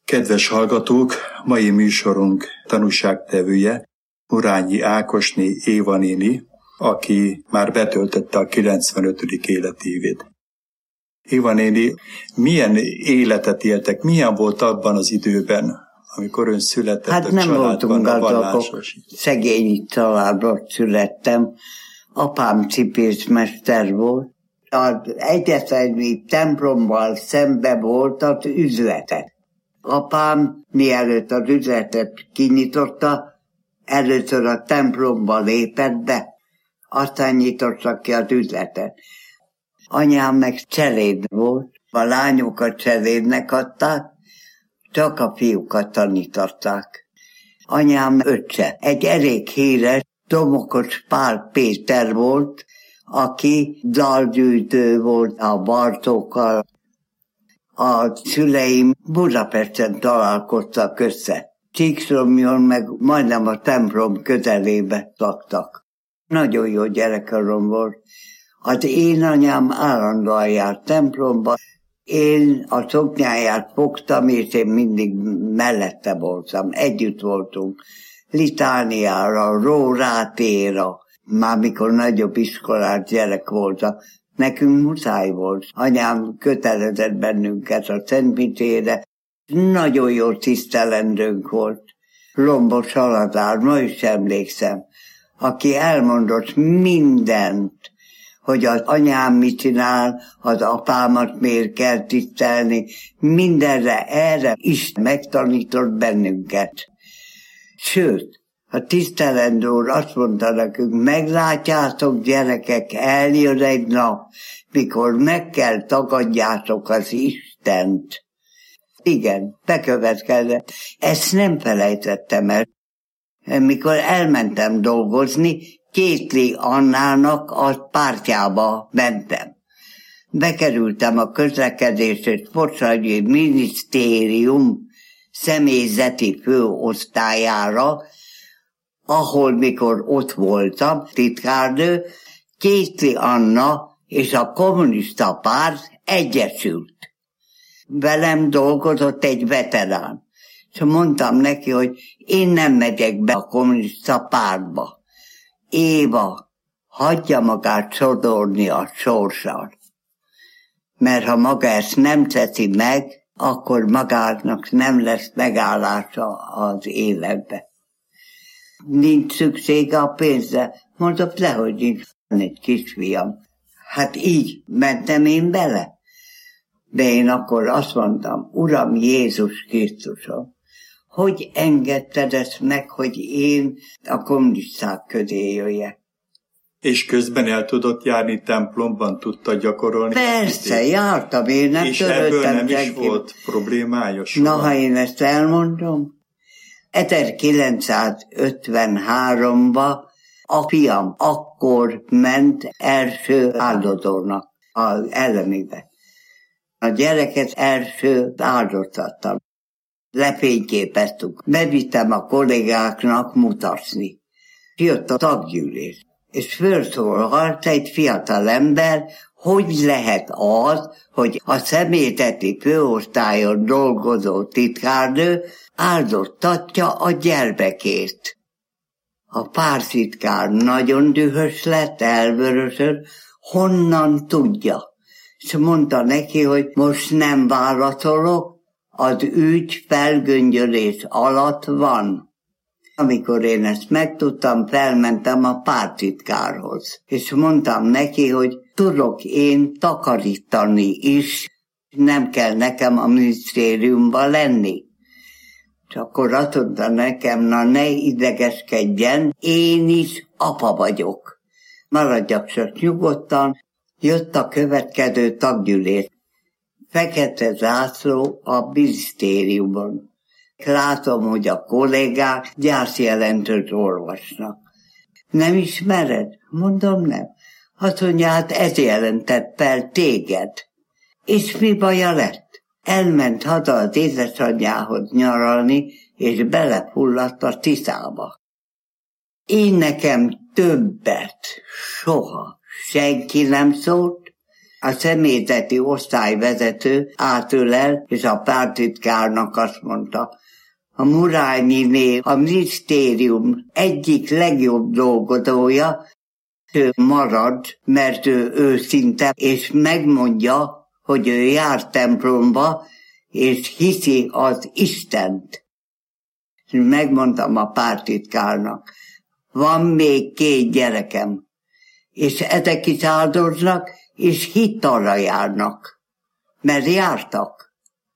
Kedves hallgatók, mai műsorunk tanúságtevője Urányi Ákosné Éva néni, aki már betöltötte a 95. életévét. Éva néni, milyen életet éltek, milyen volt abban az időben, amikor ön született hát a családban? Nem voltunk gazdagok, szegény családban születtem. Apám cipészmester volt. Az egyetemi templommal szembe volt az üzlete. Apám mielőtt az üzletet kinyitotta, először a templomba lépett be, aztán nyitotta ki az üzletet. Anyám meg cseléd volt, a lányokat cselédnek adták, csak a fiúkat tanították. Anyám öccse, egy elég híres Domokos Pál Péter volt, aki dalgyűjtő volt a Bartókkal. A szüleim Budapesten találkoztak össze. Csíkszomjon meg majdnem a templom közelébe laktak. Nagyon jó gyerekkorom volt. Az én anyám állandóan járt templomba. Én a szoknyáját fogtam, és én mindig mellette voltam. Együtt voltunk. Litániára, Rórátéra. Már mikor nagyobb iskolás gyerek voltam. Nekünk muszáj volt. Anyám kötelezett bennünket a Szentmisére. Nagyon jó tisztelendőnk volt. Lombos Salazár, ma is emlékszem, aki elmondott mindent, hogy az anyám mit csinál, az apámat miért kell tisztelni, mindenre erre is megtanított bennünket. Sőt, a tisztelendő úr azt mondta nekünk, meglátjátok gyerekek, eljön egy nap, mikor meg kell tagadjátok az Istent. Igen, bekövetkezett. Ezt nem felejtettem el. Mikor elmentem dolgozni, Kétli Annának a pártjába mentem. Bekerültem a közlekedés és sportügyi minisztérium személyzeti főosztályára, ahol mikor ott voltam, titkárnő, Kétli Anna és a kommunista párt egyesült. Velem dolgozott egy veterán. És mondtam neki, hogy én nem megyek be a kommunista pártba. Éva, hagyja magát sodorni a sorssal. Mert ha maga ezt nem teszi meg, akkor magának nem lesz megállása az életbe. Nincs szüksége a pénzre. Mondom, lehogy nincs, egy kisfiam. Hát így mentem én bele. De én akkor azt mondtam, Uram Jézus Krisztusom, hogy engedted ezt meg, hogy én a kommunisták közé jöjjek? És közben el tudott járni templomban, tudta gyakorolni? Persze, jártam, én nem törődtem. És ebből nem is volt problémája soha? Na, ha én ezt elmondom, 1953-ba a fiam akkor ment első áldozónak az ellenébe. A gyereket első áldoztattam. Lefényképeztük. Bevittem a kollégáknak mutatni. Jött a taggyűlés. És fölszólalt egy fiatal ember, hogy lehet az, hogy a személyzeti főosztályon dolgozó titkárnő áldoztatja a gyermekét. A pártitkár nagyon dühös lett, elvörösöd, honnan tudja. És mondta neki, hogy most nem válaszolok, az ügy felgöngyölés alatt van. Amikor én ezt megtudtam, felmentem a pártitkárhoz. És mondtam neki, hogy tudok én takarítani is, nem kell nekem a minisztériumban lenni. És akkor azt mondta nekem, na ne idegeskedjen, én is apa vagyok. Maradjak csak nyugodtan. Jött a következő taggyűlés. Fekete zászló a minisztériumon. Látom, hogy a kollégák gyászjelentőt olvasnak. Nem ismered? Mondom, nem. Azt mondja, hát ez jelentett fel téged. És mi baja lett? Elment haza az édesanyjához nyaralni, és belefulladt a Tiszába. Én nekem többet soha senki nem szólt, A személyzeti osztályvezető átölel, és a pártitkárnak azt mondta, a Murányiné a minisztérium egyik legjobb dolgozója, ő marad, mert ő őszinte, és megmondja, hogy ő jár templomba, és hiszi az Istent. Megmondtam a pártitkárnak, van még 2 gyerekem, és ezek is áldoznak, és hittalra járnak, mert jártak.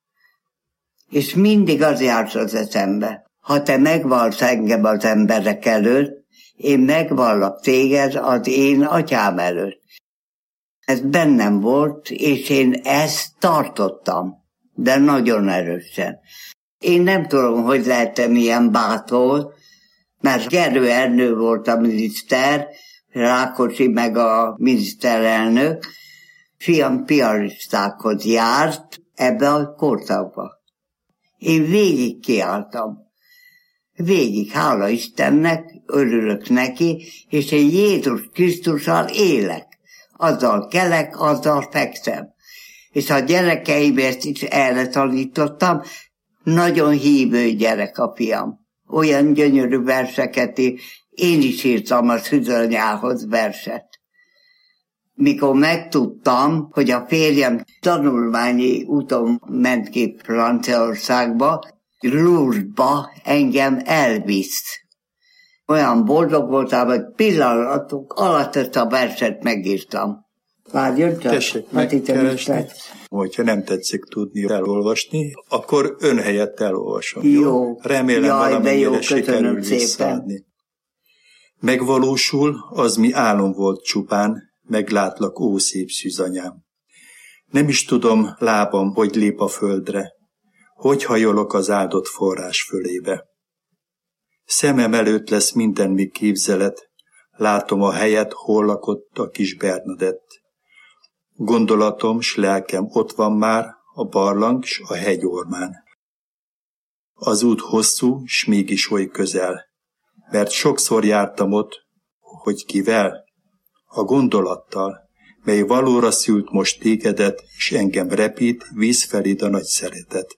És mindig az járt az eszembe, ha te megvallsz engem az emberek előtt, én megvallak téged az én atyám előtt. Ez bennem volt, és én ezt tartottam, de nagyon erősen. Én nem tudom, hogy lehetem ilyen bátor, mert Gerő Ernő volt a miniszter, Rákosi meg a miniszterelnök, fiam piaristákhoz járt ebbe a korszakba. Én végig kiálltam. Végig, hála Istennek, örülök neki, és én Jézus Krisztussal élek. Azzal kelek, azzal fekszem. És a gyerekeimért is erre tanítottam, nagyon hívő gyerek a fiam. Olyan gyönyörű verseket, én is írtam a szűzanyához verset. Mikor megtudtam, hogy a férjem tanulmányi úton ment ki Franciaországba, Lourdesba engem elvisz. Olyan boldog voltam, hogy pillanatok alatt ezt a verset megírtam. Várjon csak, tessék megkeresni. Hogyha nem tetszik tudni elolvasni, akkor ön helyett elolvasom. Jó. Remélem valamennyire sikerül visszaadni. Megvalósul, az mi álom volt csupán, meglátlak, ó szép szűzanyám. Nem is tudom, lábam, hogy lép a földre, hogy hajolok az áldott forrás fölébe. Szemem előtt lesz minden mi képzelet, látom a helyet, hol lakott a kis Bernadett. Gondolatom s lelkem ott van már, a barlang s a hegyormán. Az út hosszú, s mégis oly közel, mert sokszor jártam ott, hogy kivel? A gondolattal, mely valóra szült most tégedet, s engem repít, víz feléd a nagy szeretet.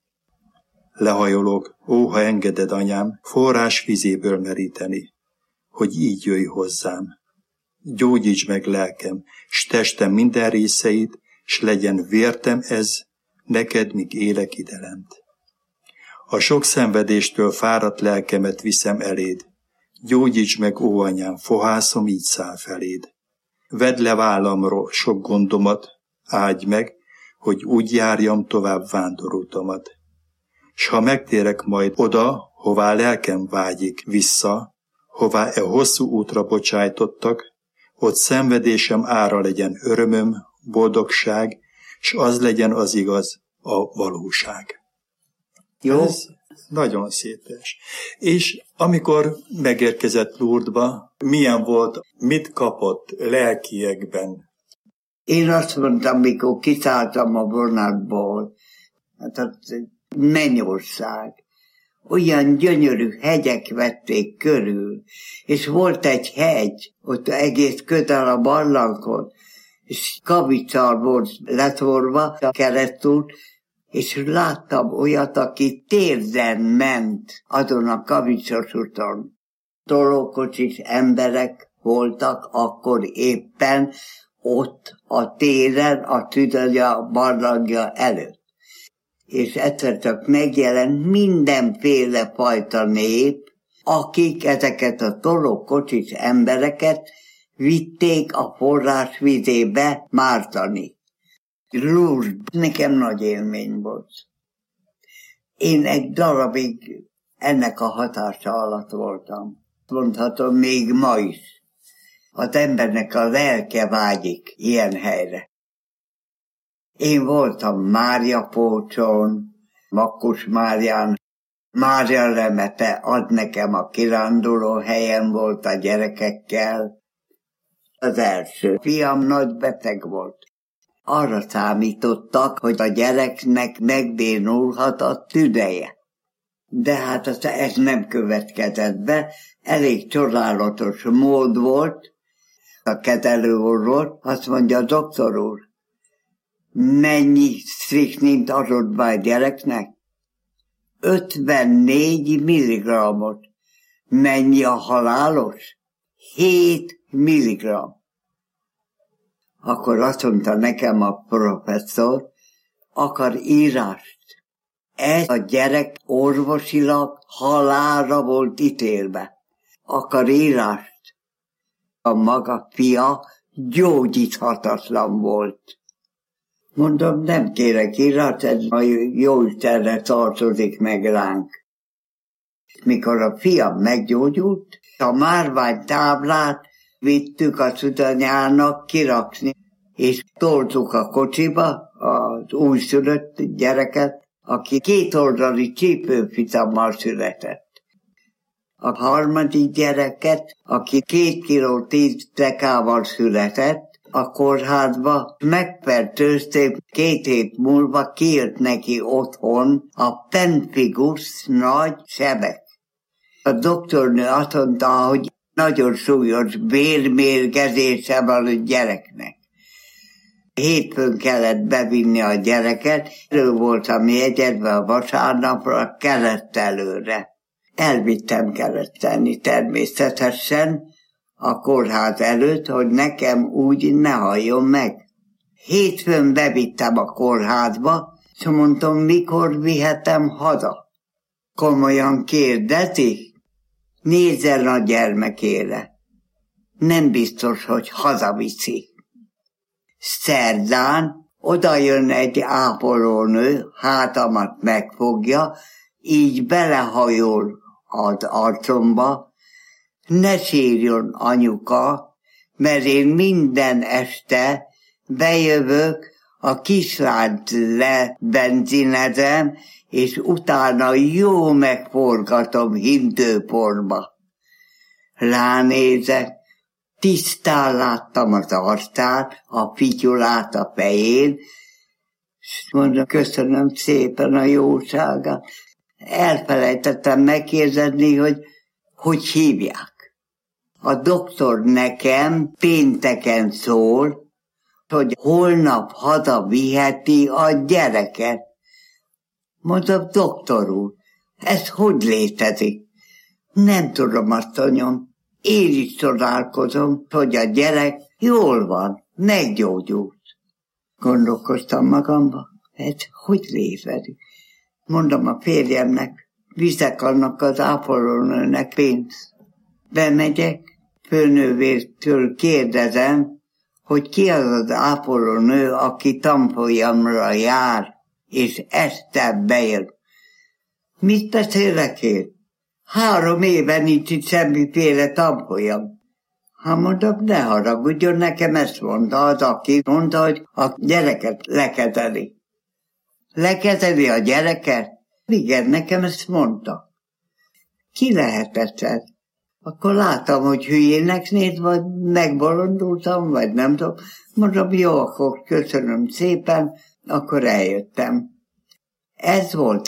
Lehajolok, ó, ha engeded, anyám, forrás vizéből meríteni, hogy így jöjj hozzám. Gyógyíts meg lelkem, s testem minden részeit, s legyen vértem ez, neked, míg élek idelent. A sok szenvedéstől fáradt lelkemet viszem eléd, gyógyíts meg, ó anyám, fohászom így száll feléd. Vedd le vállamról sok gondomat, áldj meg, hogy úgy járjam tovább vándorútomat. S ha megtérek majd oda, hová lelkem vágyik vissza, hová e hosszú útra bocsájtottak, ott szenvedésem ára legyen örömöm, boldogság, s az legyen az igaz, a valóság. Jó? Ez nagyon szép vers. És amikor megérkezett Lourdesba, milyen volt, mit kapott lelkiekben? Én azt mondtam, mikor kiszálltam a vonatból, hát az mennyország. Olyan gyönyörű hegyek vették körül, és volt egy hegy, ott egész közel a barlangon, és kavicsal volt letvorva a keresztút, és láttam olyat, aki térden ment azon a kavicsos úton. Tolókocsis emberek voltak akkor éppen ott a téren, a tüdőja barlangja előtt. És egyszer csak megjelent mindenféle fajta nép, akik ezeket a tolókocsis embereket vitték a forrás vizébe mártani. Lourdes nekem nagy élmény volt. Én egy darabig ennek a hatása alatt voltam. Mondhatom, még ma is. Az embernek a lelke vágyik ilyen helyre. Én voltam Mária Pócson, Makkus Márián, Mária Lemete ad nekem a kiránduló helyem volt a gyerekekkel. Az első fiam nagy beteg volt. Arra számítottak, hogy a gyereknek megbénulhat a tüdeje. De hát ez nem következett be, elég csodálatos mód volt. A kezelőorvos azt mondja, doktor úr, mennyi strichnint adott be a gyereknek? 54 milligrammot. Mennyi a halálos? 7 milligramm. Akkor azt mondta nekem a professzor, akar írást. Ez a gyerek orvosilag halálra volt ítélve. Akar írást. A maga fia gyógyíthatatlan volt. Mondom, nem kérek írást, ez a Jóistenre tartozik meg ránk. Mikor a fiam meggyógyult, a márványtáblát vittük a szüdanyának kirakni, és toltuk a kocsiba az újszülött gyereket, aki 2 oldali csípőfitammal született. A harmadik gyereket, aki 2 kiló 10 dekával született, a kórházba megfertőzték, 2 hét múlva kijött neki otthon a pemphigus nagy sebek. A doktornő azt mondta, hogy nagyon súlyos bérmérgezése van a gyereknek. Hétfőn kellett bevinni a gyereket, elő voltam jegyezve a vasárnapra Keresztelőre. Elvittem Keresztelni természetesen a kórház előtt, hogy nekem úgy ne halljon meg. Hétfőn bevittem a kórházba, és mondtam, mikor vihetem haza. Komolyan kérdezi? Nézzen a gyermekére. Nem biztos, hogy hazaviszi. Szerdán oda jön egy ápolónő, hátamat megfogja, így belehajol az arcomba. Ne sírjon, anyuka, mert én minden este bejövök, a kislányt lebenzinezem, és utána jó megforgatom hintőporba. Ránézek, tisztán láttam az arcát, a fityulát a fején, és mondom, köszönöm szépen a jóságát. Elfelejtettem megkérdezni, hogy hívják. A doktor nekem pénteken szól, hogy holnap haza viheti a gyereket. Mondom, doktor úr, ez hogy létezik? Nem tudom, asszonyom. Én is csodálkozom, hogy a gyerek jól van, meggyógyult. Gondolkoztam magamba, ez hogy létezik? Mondom a férjemnek, viszek annak az ápolónőnek pénzt. Bemegyek, főnővértől kérdezem, hogy ki az az ápolónő, aki tanfolyamra jár, és este bejön. Mit beszélek én? 3 éve nincs itt semmiféle tanfolyam. Ha mondom, ne haragudjon, nekem ezt mondta az, aki mondta, hogy a gyereket lekezeli. Lekezeli a gyereket? Igen, nekem ezt mondta. Ki lehetett ez? Akkor láttam, hogy hülyének néz, vagy megbolondultam, vagy nem tudom. Mondom, jó, akkor köszönöm szépen, akkor eljöttem. Ez volt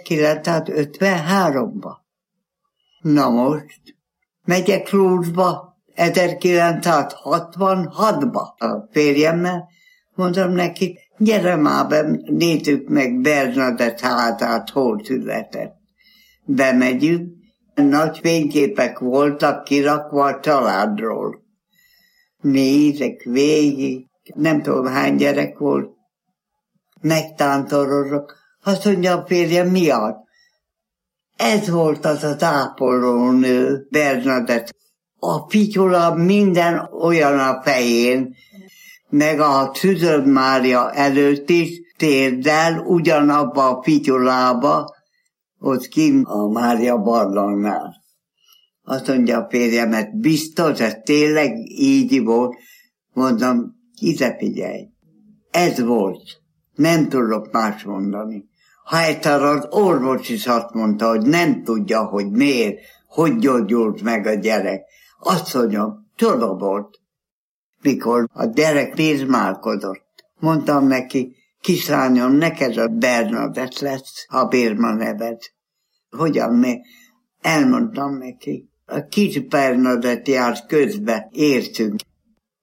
1953-ban. Na most, megyek Lourdes-ba, 1966-ba a férjemmel, mondom neki, gyere már be, nézzük meg Bernadett házát, hol született. Bemegyünk, nagy fényképek voltak kirakva a családról. Nézek végig, nem tudom hány gyerek volt. Megtántorozok, azt mondja a férjem, mi az? Ez volt az az ápolónő, Bernadett. A fityula minden olyan a fején, meg a Szűződ Mária előtt is térdel, ugyanabba a fityulába, ott kint a Mária barlangnál. Azt mondja a férjemet, biztos, ez tényleg így volt. Mondom, ide figyelj, ez volt, nem tudok más mondani. Ha egyszer az orvos is azt mondta, hogy nem tudja, hogy miért, hogy gyógyult meg a gyerek. Azt mondjam, csoda volt. Mikor a gyerek bérmálkodott, mondtam neki, kislányom, neked a Bernadett lesz a bérma neved. Hogyan mi? Elmondtam neki. A kis Bernadett járt közbe, értünk.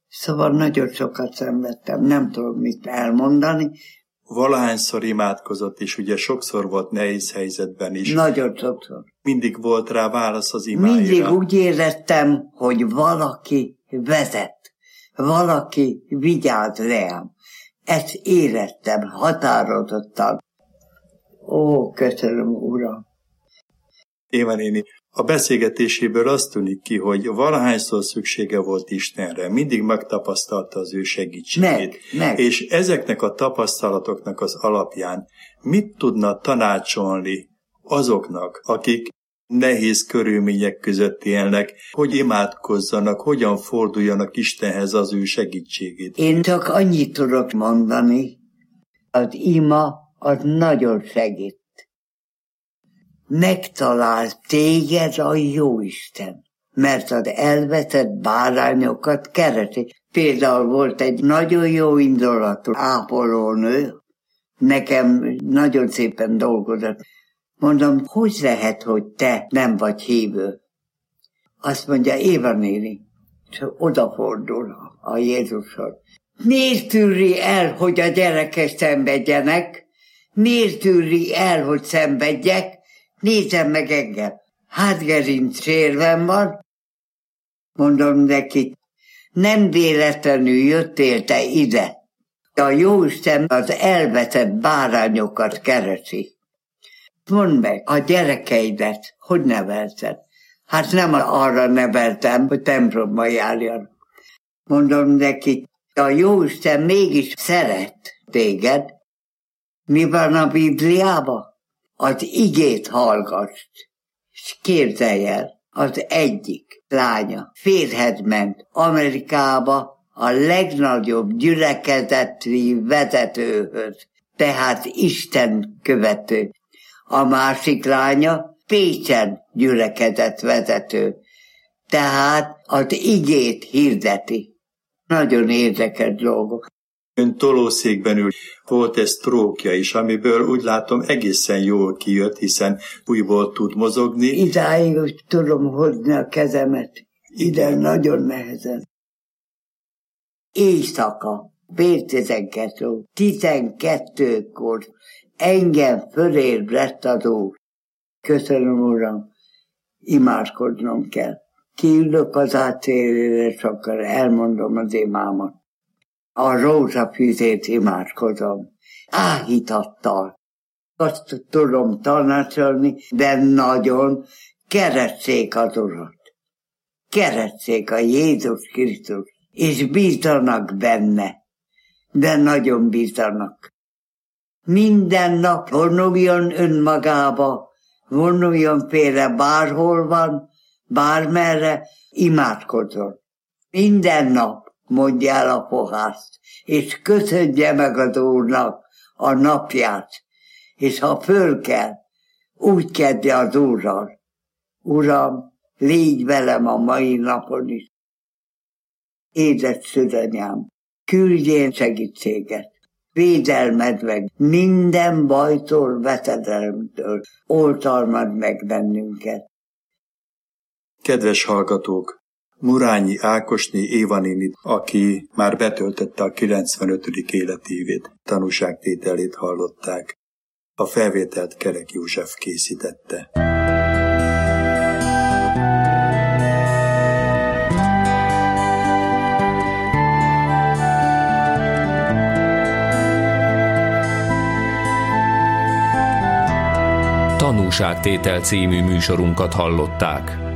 Szóval nagyon sokat szenvedtem, nem tudom mit elmondani. Valahányszor imádkozott, és ugye sokszor volt nehéz helyzetben is. Nagyon sokszor. Mindig volt rá válasz az imáira. Mindig úgy éreztem, hogy valaki vezet, valaki vigyáz rám. Ezt éreztem határozottan. Ó, köszönöm, Uram! Éva néni, a beszélgetéséből azt tűnik ki, hogy valahányszor szüksége volt Istenre, mindig megtapasztalta az ő segítségét. Meg. És ezeknek a tapasztalatoknak az alapján mit tudna tanácsolni azoknak, akik nehéz körülmények között élnek, hogy imádkozzanak, hogyan forduljanak Istenhez az ő segítségét? Én csak annyit tudok mondani, az ima az nagyon segít. Megtalál téged a Jóisten, mert az elvetett bárányokat keresi. Például volt egy nagyon jó indulatú ápolónő, nekem nagyon szépen dolgozott. Mondom, hogy lehet, hogy te nem vagy hívő? Azt mondja, Éva néni, és odafordul a Jézushoz. Miért tűri el, hogy a gyerekek szenvedjenek? Miért tűri el, hogy szenvedjek? Nézzem meg engem. Hátgerinc sérvem van. Mondom neki, nem véletlenül jöttél te ide. A Jóisten az elvetett bárányokat keresi. Mondd meg, a gyerekeidet hogy nevelted? Hát nem arra neveltem, hogy templomba járjan. Mondom neki, a Jóisten mégis szeret téged. Mi van a Bibliában? Az igét hallgass. És képzelj el, az egyik lánya férjhez ment Amerikába a legnagyobb gyülekezeti vezetőhöz, tehát Isten követő. A másik lánya Pécsen gyülekezett vezető, tehát az igét hirdeti. Nagyon érdekes dolgok. Ön tolószékben ül, volt ez trókja is, amiből úgy látom egészen jól kijött, hiszen újból tud mozogni. Idáig úgy tudom hozni a kezemet. Ide nagyon nehezen. Éjszaka, fél 12-kor engem fölébredt az Úr. Köszönöm, Uram, imádkoznom kell. Kiülök az átérőre, és akkor elmondom az imámat. A rózsafűzét imádkozom. Áhítattal. Azt tudom tanácsolni, de nagyon keressék az Urat. Keressék a Jézus Krisztus, és bízzanak benne. De nagyon bízzanak. Minden nap vonuljon önmagába, vonuljon félre bárhol van, bármerre, imádkozzon. Minden nap mondja el a pohászt, és köszönje meg az Úrnak a napját, és ha föl kell, úgy kezdje az Úrral. Uram, légy velem a mai napon is. Édes szülanyám, küldjél segítséget, védelmed meg minden bajtól, veszedelemtől, oltalmad meg bennünket. Kedves hallgatók! Murányi Ákosné Éva nénit, aki már betöltötte a 95. életévét, tanúságtételét hallották. A felvételt Kerek József készítette. Tanúságtétel című műsorunkat hallották.